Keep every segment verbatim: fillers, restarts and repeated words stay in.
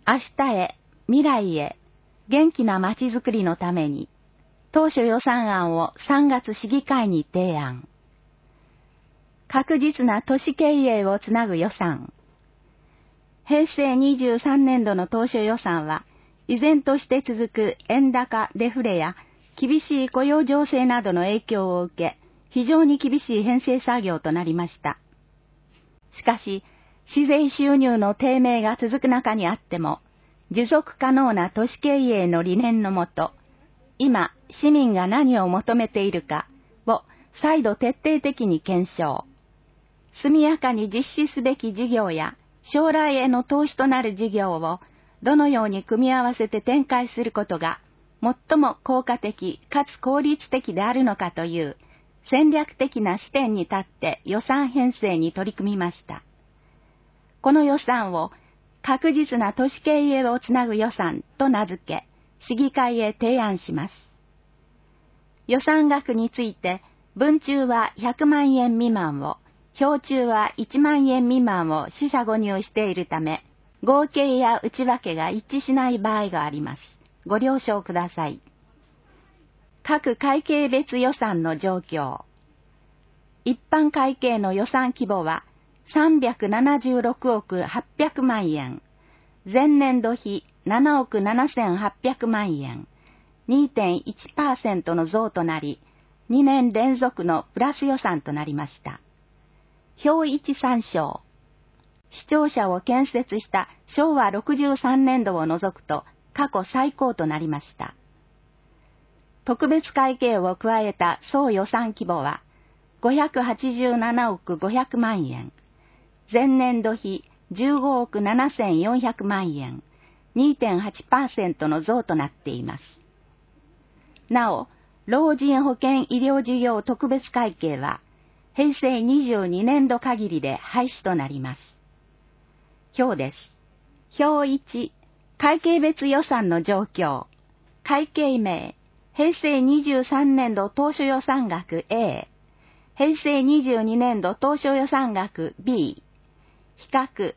明日へ、未来へ、元気なまちづくりのために、当初予算案をさんがつ市議会に提案。確実な都市経営をつなぐ予算。へいせいにじゅうさんねんどの当初予算は、依然として続く円高、デフレや厳しい雇用情勢などの影響を受け、非常に厳しい編成作業となりました。しかし、市税収入の低迷が続く中にあっても、持続可能な都市経営の理念のもと、今、市民が何を求めているかを再度徹底的に検証。速やかに実施すべき事業や将来への投資となる事業をどのように組み合わせて展開することが最も効果的かつ効率的であるのかという戦略的な視点に立って予算編成に取り組みました。この予算を確実な都市経営をつなぐ予算と名付け、市議会へ提案します。予算額について、文中はひゃくまんえん未満を、表中はいちまんえん未満を四捨五入しているため、合計や内訳が一致しない場合があります。ご了承ください。各会計別予算の状況。一般会計の予算規模はさんびゃくななじゅうろくおくはっぴゃくまんえん、前年度比ななおくななせんはっぴゃくまんえん、にてんいちパーセント の増となり、にねん連続のプラス予算となりました。表いち参照。市庁舎を建設したしょうわろくじゅうさんねんどを除くと過去最高となりました。特別会計を加えた総予算規模はごひゃくはちじゅうななおくごひゃくまんえん、前年度比じゅうごおくななせんよんひゃくまんえん、にてんはちパーセント の増となっています。なお、老人保険医療事業特別会計は、へいせいにじゅうにねんど限りで廃止となります。表です。表いち、会計別予算の状況。会計名、へいせいにじゅうさんねんど当初予算額 A、へいせいにじゅうにねんど当初予算額 B、比較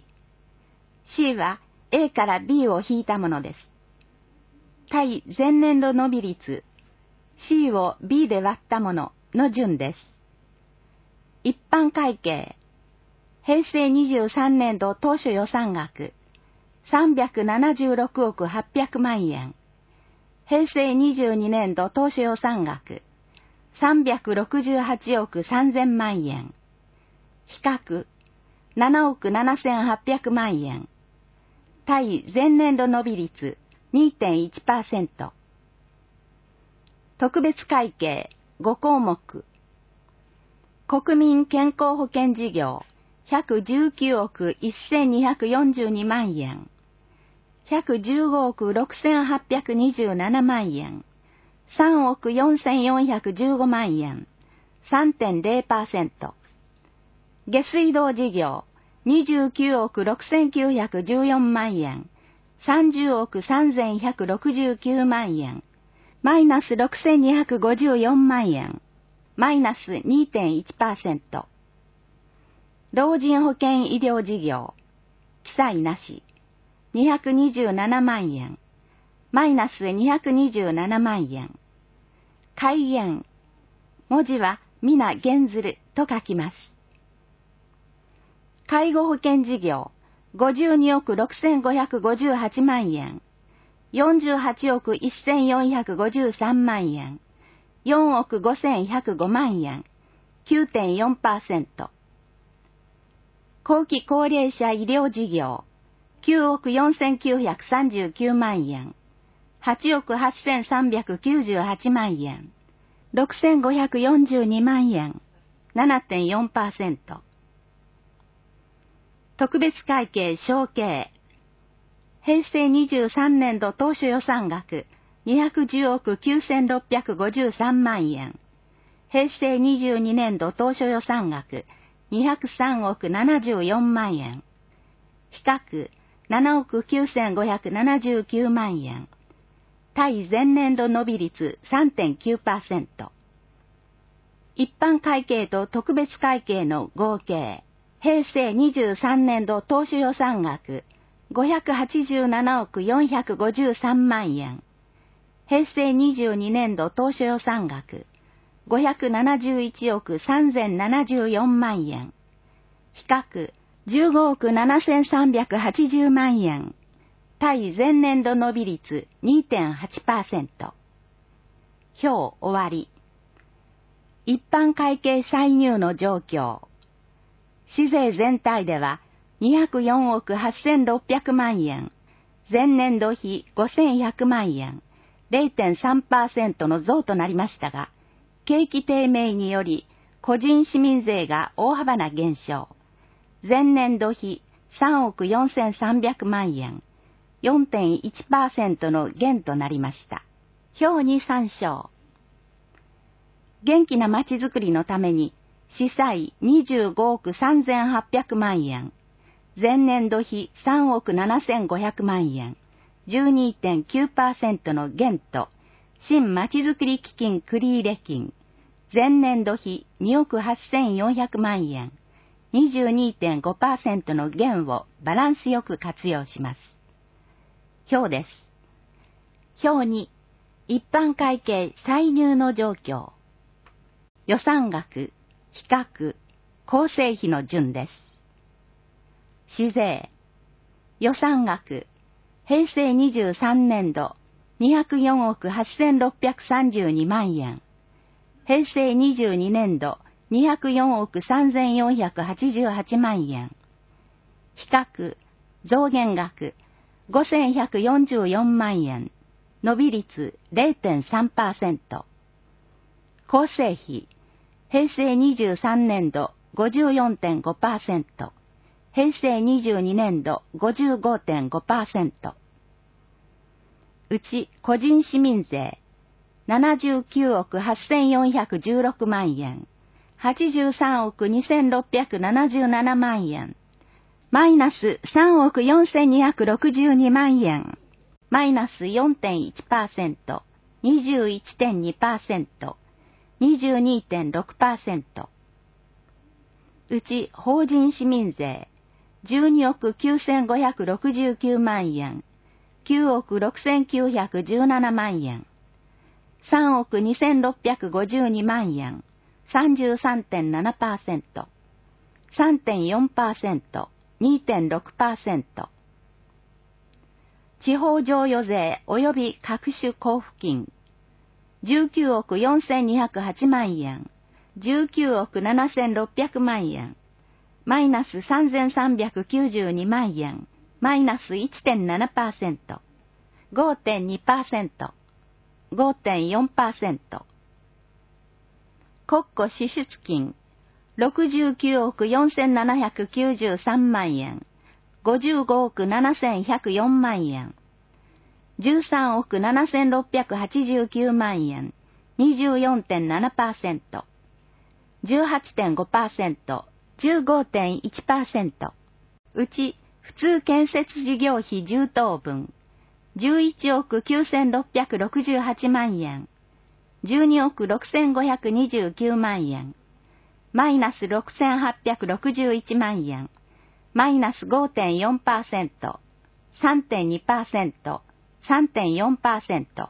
C。C は A から B を引いたものです。対前年度伸び率、C を B で割ったものの順です。一般会計、へいせいにじゅうさんねんど当初予算額、さんびゃくななじゅうろくおくはっぴゃくまんえん。へいせいにじゅうにねんど当初予算額、さんびゃくろくじゅうはちおくさんぜんまんえん。比較、ななおくななせんはっぴゃくまんえん。対前年度伸び率 にてんいちパーセント。特別会計ごこうもく。国民健康保険事業ひゃくじゅうきゅうおくせんにひゃくよんじゅうにまんえん。ひゃくじゅうごおくろくせんはっぴゃくにじゅうななまんえん。さんおくよんせんよんひゃくじゅうごまんえん。さんてんゼロパーセント。下水道事業にじゅうきゅうおくろくせんきゅうひゃくじゅうよんまんえん。さんじゅうおくさんぜんひゃくろくじゅうきゅうまんえん。マイナスろくせんにひゃくごじゅうよんまんえん。マイナス にてんいちパーセント。老人保険医療事業、記載なし、にひゃくにじゅうななまんえん。マイナスにひゃくにじゅうななまんえん。改元。文字は皆減ずると書きます。介護保険事業、ごじゅうにおくろくせんごひゃくごじゅうはちまんえん。よんじゅうはちおくせんよんひゃくごじゅうさんまんえん。よんおくごせんひゃくごまんえん。きゅうてんよんパーセント。後期高齢者医療事業、きゅうおくよんせんきゅうひゃくさんじゅうきゅうまんえん。はちおくはっせんさんびゃくきゅうじゅうはちまんえん。ろくせんごひゃくよんじゅうにまんえん。ななてんよんパーセント。特別会計承継。へいせいにじゅうさんねんど当初予算額にひゃくじゅうおくきゅうせんろっぴゃくごじゅうさんまんえん。へいせいにじゅうにねんど当初予算額にひゃくさんおくななじゅうよんまんえん。比較ななおくきゅうせんごひゃくななじゅうきゅうまんえん。対前年度伸び率 さんてんきゅうパーセント。一般会計と特別会計の合計、へいせいにじゅうさんねんど当初予算額ごひゃくはちじゅうななおくよんひゃくごじゅうさんまんえん。平成にじゅうにねん度当初予算額、ごひゃくななじゅういちおくさんぜんななじゅうよんまんえん。比較、じゅうごおくななせんさんびゃくはちじゅうまんえん。対前年度伸び率 にてんはちパーセント。表終わり。一般会計歳入の状況。市税全体ではにひゃくよんおくはっせんろっぴゃくまんえん、前年度比ごせんひゃくまんえん、れいてんさんパーセント の増となりましたが、景気低迷により個人市民税が大幅な減少。前年度比さんおくよんせんさんびゃくまんえん、よんてんいちパーセント の減となりました。表に参照。元気なまちづくりのために、市債にじゅうごおくさんぜんはっぴゃくまんえん、前年度比さんおくななせんごひゃくまんえん、じゅうにてんきゅうパーセント の減と、新まちづくり基金繰入金、前年度比におくはっせんよんひゃくまんえん、にじゅうにてんごパーセント の減をバランスよく活用します。表です。表に、一般会計歳入の状況。予算額、比較、構成比の順です。市税。予算額、平成にじゅうさんねん度にひゃくよんおくはっせんろっぴゃくさんじゅうにまんえん。平成にじゅうにねん度にひゃくよんおくさんぜんよんひゃくはちじゅうはちまんえん。比較、増減額、ごせんひゃくよんじゅうよんまんえん。伸び率 れいてんさんパーセント。構成比、平成にじゅうさんねん度 ごじゅうよんてんごパーセント。平成にじゅうにねん度 ごじゅうごてんごパーセント。うち個人市民税、ななじゅうきゅうおくはっせんよんひゃくじゅうろくまんえん、はちじゅうさんおくにせんろっぴゃくななじゅうななまんえん、マイナスさんおくよんせんにひゃくろくじゅうにまんえん、マイナス よんてんいちパーセント、にじゅういちてんにパーセント、にじゅうにてんろくパーセント。うち法人市民税、じゅうにおくきゅうせんごひゃくろくじゅうきゅうまんえん、きゅうおくろくせんきゅうひゃくじゅうななまんえん、さんおくにせんろっぴゃくごじゅうにまんえん、さんじゅうさんてんななパーセント、さんてんよんパーセント、にてんろくパーセント。地方譲与税及び各種交付金、じゅうきゅうおくよんせんにひゃくはちまんえん、じゅうきゅうおくななせんろっぴゃくまんえん、マイナスさんぜんさんびゃくきゅうじゅうにまんえん、マイナス いってんななパーセント、ごてんにパーセント、ごてんよんパーセント。国庫支出金、ろくじゅうきゅうおくよんせんななひゃくきゅうじゅうさんまんえん、ごじゅうごおくななせんひゃくよんまんえん、じゅうさんおくななせんろっぴゃくはちじゅうきゅうまんえん、にじゅうよんてんななパーセント、じゅうはちてんごパーセント、じゅうごてんいちパーセント。うち、普通建設事業費充当分、じゅういちおくきゅうせんろっぴゃくろくじゅうはちまんえん、じゅうにおくろくせんごひゃくにじゅうきゅうまんえん、マイナスろくせんはっぴゃくろくじゅういちまんえん、マイナス ごてんよんパーセント、さんてんにパーセント、さんてんよんパーセント。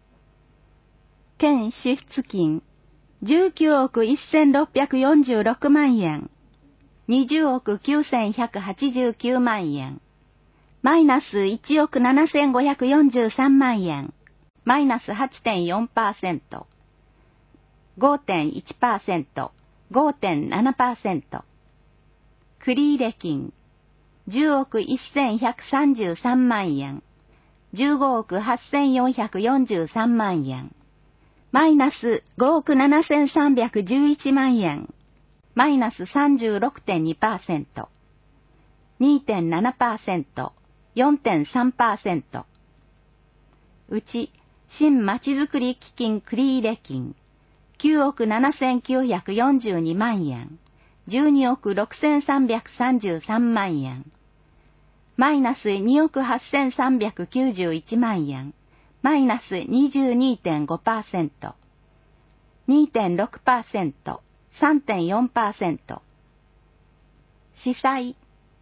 県支出金、じゅうきゅうおくせんろっぴゃくよんじゅうろくまんえん、にじゅうおくきゅうせんひゃくはちじゅうきゅうまんえん、マイナスいちおくななせんごひゃくよんじゅうさんまんえん、マイナス はちてんよんパーセント、ごてんいちパーセント、ごてんななパーセント。繰入金、じゅうおくせんひゃくさんじゅうさんまんえん、じゅうごおくはっせんよんひゃくよんじゅうさんまんえん、マイナスごおくななせんさんびゃくじゅういちまんえん、マイナス さんじゅうろくてんにパーセント、にてんななパーセント、よんてんさんパーセント。うち、新まちづくり基金繰入金、きゅうおくななせんきゅうひゃくよんじゅうにまんえん、じゅうにおくろくせんさんびゃくさんじゅうさんまんえん、マイナスにおくはっせんさんびゃくきゅうじゅういちまんえん、マイナス にじゅうにてんごパーセント、にてんろくパーセント、さんてんよんパーセント。司債、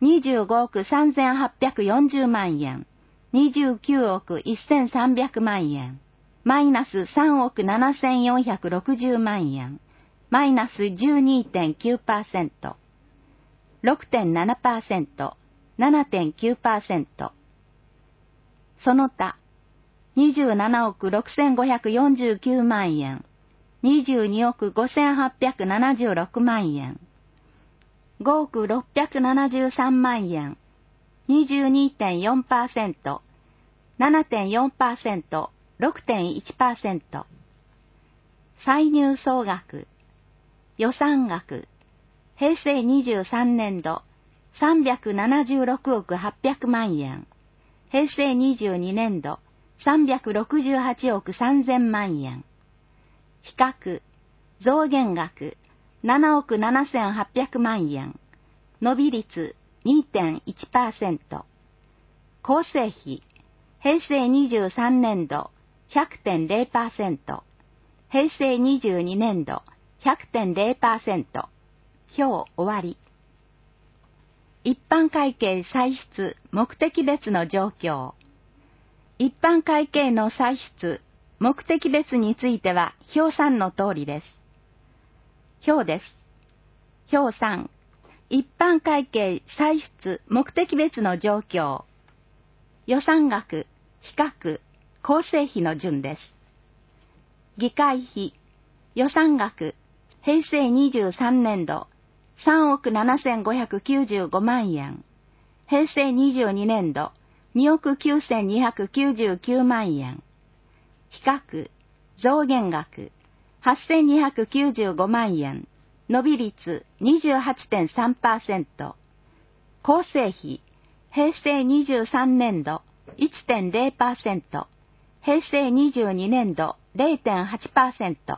にじゅうごおくさんぜんはっぴゃくよんじゅうまんえん、にじゅうきゅうおくせんさんびゃくまんえん、マイナスさんおくななせんよんひゃくろくじゅうまんえん、マイナス じゅうにてんきゅうパーセント、ろくてんななパーセント、ななてんきゅうパーセント。その他、にじゅうななおくろくせんごひゃくよんじゅうきゅうまんえん、にじゅうにおくごせんはっぴゃくななじゅうろくまんえん、ごおくろっぴゃくななじゅうさんまんえん、にじゅうにてんよんパーセント、ななてんよんパーセント、ろくてんいちパーセント。歳入総額、予算額、平成にじゅうさんねんどさんびゃくななじゅうろくおくはっぴゃくまんえん、平成にじゅうにねんどさんびゃくろくじゅうはちおくさんぜんまんえん。比較、増減額、ななおくななせんはっぴゃくまんえん。伸び率 にてんいちパーセント。構成比、平成にじゅうさんねんど ひゃくてんぜろパーセント。平成にじゅうにねんど ひゃくてんぜろパーセント。表終わり。一般会計歳出目的別の状況。一般会計の歳出目的別については表さんの通りです。表です。表さん、一般会計歳出目的別の状況。予算額、比較、構成比の順です。議会費、予算額、平成にじゅうさんねんどさんおくななせんごひゃくきゅうじゅうごまんえん、平成にじゅうにねんどにおくきゅうせんにひゃくきゅうじゅうきゅうまんえん、比較、増減額、はっせんにひゃくきゅうじゅうごまんえん、伸び率 にじゅうはちてんさんパーセント、構成比、平成にじゅうさんねんど いってんぜろパーセント、平成にじゅうにねんど れいてんはちパーセント、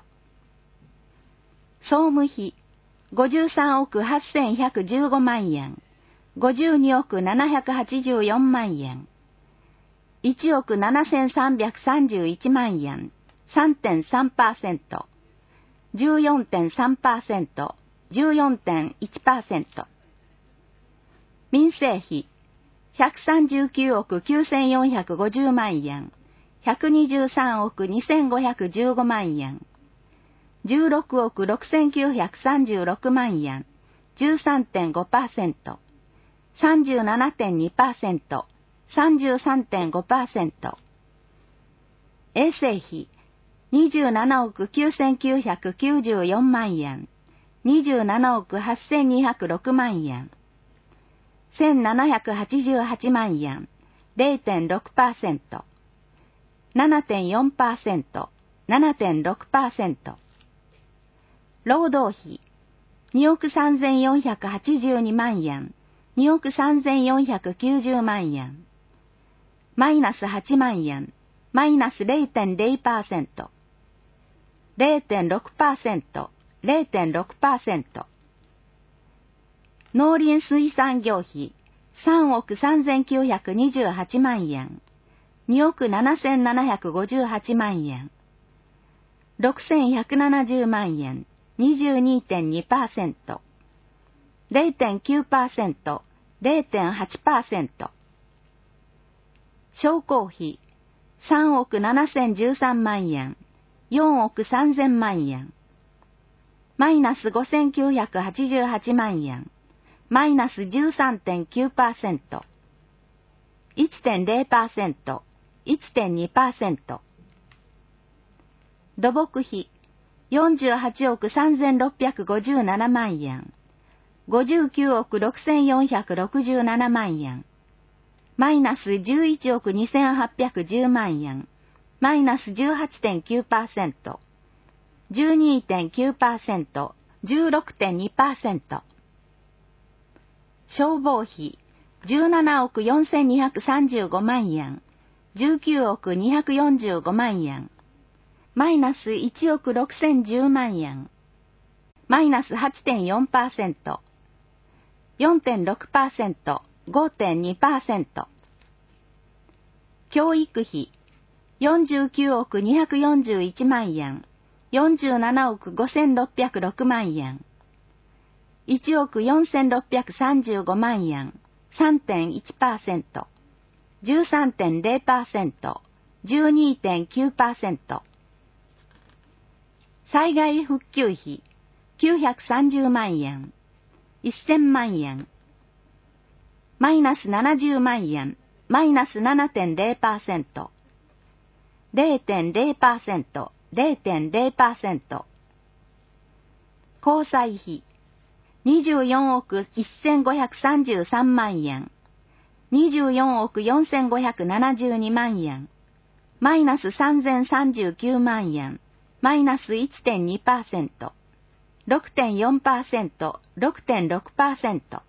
総務費、ごじゅうさんおくはっせんひゃくじゅうごまんえん、ごじゅうにおくななひゃくはちじゅうよんまんえん、いちおくななせんさんびゃくさんじゅういちまんえん、さんてんさんパーセント、じゅうよんてんさんパーセント、じゅうよんてんいちパーセント。民生費、ひゃくさんじゅうきゅうおくきゅうせんよんひゃくごじゅうまんえん、ひゃくにじゅうさんおくにせんごひゃくじゅうごまんえん、じゅうろくおくろくせんきゅうひゃくさんじゅうろくまんえん、じゅうさんてんごパーセント、さんじゅうななてんにパーセント、さんじゅうさんてんごパーセント。衛生費、にじゅうななおくきゅうせんきゅうひゃくきゅうじゅうよんまんえん、にじゅうななおくはっせんにひゃくろくまんえん、せんななひゃくはちじゅうはちまんえん、れいてんろくパーセント、ななてんよんパーセント、ななてんろくパーセント。労働費、におくさんぜんよんひゃくはちじゅうにまんえん、におくさんぜんよんひゃくきゅうじゅうまんえん、マイナスはちまんえん、マイナス れいてんぜろパーセント、れいてんろくパーセント、れいてんろくパーセント。農林水産業費、さんおくさんぜんきゅうひゃくにじゅうはちまんえん、におくななせんななひゃくごじゅうはちまんえん、ろくせんひゃくななじゅうまんえん、にじゅうにてんにパーセント、れいてんきゅうパーセント、れいてんはちパーセント。商工費、さんおくななせんじゅうさんまんえん、よんおくさんぜんまんえん、マイナスごせんきゅうひゃくはちじゅうはちまんえん、マイナス じゅうさんてんきゅうパーセント、いってんぜろパーセント、いってんにパーセント。土木費、よんじゅうはちおくさんぜんろっぴゃくごじゅうななまんえん、ごじゅうきゅうおくろくせんよんひゃくろくじゅうななまんえん、マイナスじゅういちおくにせんはっぴゃくじゅうまんえん、マイナス じゅうはちてんきゅうパーセント、じゅうにてんきゅうパーセント、じゅうろくてんにパーセント。消防費、じゅうななおくよんせんにひゃくさんじゅうごまんえん、じゅうきゅうおくにひゃくよんじゅうごまんえん、マイナスいちおくろくせんじゅうまんえん、マイナス はちてんよんパーセント、よんてんろくパーセント、ごてんにパーセント。教育費、よんじゅうきゅうおくにひゃくよんじゅういちまんえん、よんじゅうななおくごせんろっぴゃくろくまんえん、いちおくよんせんろっぴゃくさんじゅうごまんえん、 さんてんいちパーセント、じゅうさんてんゼロパーセント、じゅうにてんきゅうパーセント。災害復旧費きゅうひゃくさんじゅうまんえん、せんまんえん。マイナスななじゅうまんえん、マイナス ななてんゼロパーセント、ゼロてんゼロパーセント、ゼロてんゼロパーセント。交際費にじゅうよんおくせんごひゃくさんじゅうさんまんえん、にじゅうよんおくよんせんごひゃくななじゅうにまんえん、マイナスさんぜんさんじゅうきゅうまんえん、マイナス いちてんにパーセント、ろくてんよんパーセント、ろくてんろくパーセント。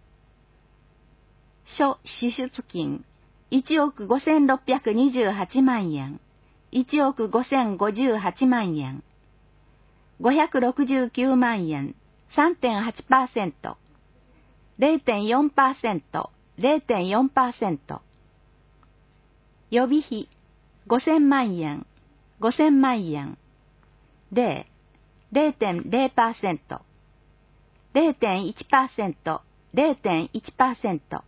諸支出金いちおくごせんろっぴゃくにじゅうはちまんえん、いちおくごせんごじゅうはちまんえん、ごひゃくろくじゅうきゅうまんえん、さんてんはちパーセント、ゼロてんよんパーセント、ゼロてんよんパーセント。予備費ごせんまんえん、ごせんまんえん、ゼロ、ゼロてんゼロパーセント、ゼロてんいちパーセント、ゼロてんいちパーセント。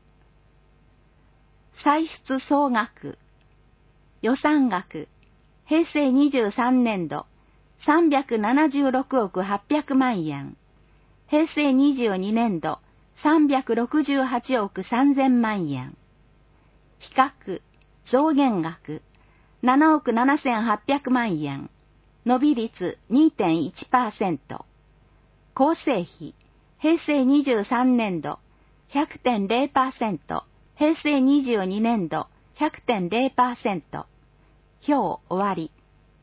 歳出総額予算額平成にじゅうさんねんどさんびゃくななじゅうろくおくはっぴゃくまんえん、平成にじゅうにねんどさんびゃくろくじゅうはちおくさんぜんまんえん。比較増減額ななおくななせんはっぴゃくまんえん、伸び率 にてんいちパーセント。構成費平成にじゅうさんねんど ひゃくてんゼロパーセント、平成にじゅうにねんど ひゃくてんゼロパーセント。表終わり。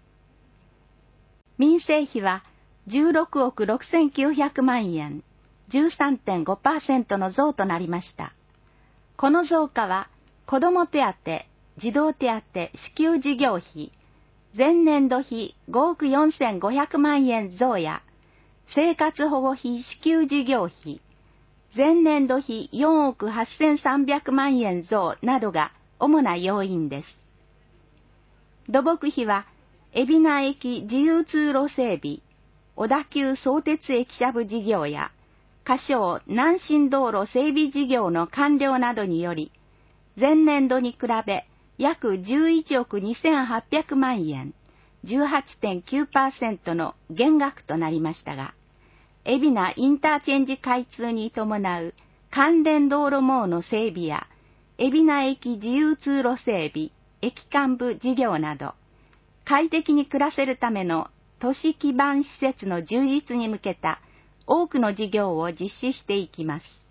民生費はじゅうろくおくろくせんきゅうひゃくまんえん、じゅうさんてんごパーセント の増となりました。この増加は、子ども手当、児童手当支給事業費、前年度比ごおくよんせんごひゃくまんえん増や、生活保護費支給事業費、前年度比よんおくはっせんさんびゃくまんえん増などが主な要因です。土木費は、海老名駅自由通路整備、小田急相鉄駅舎部事業や、仮称南信道路整備事業の完了などにより、前年度に比べ約じゅういちおくにせんはっぴゃくまんえん、じゅうはちてんきゅうパーセント の減額となりましたが、海老名インターチェンジ開通に伴う関連道路網の整備や、海老名駅自由通路整備、駅間部事業など、快適に暮らせるための都市基盤施設の充実に向けた多くの事業を実施していきます。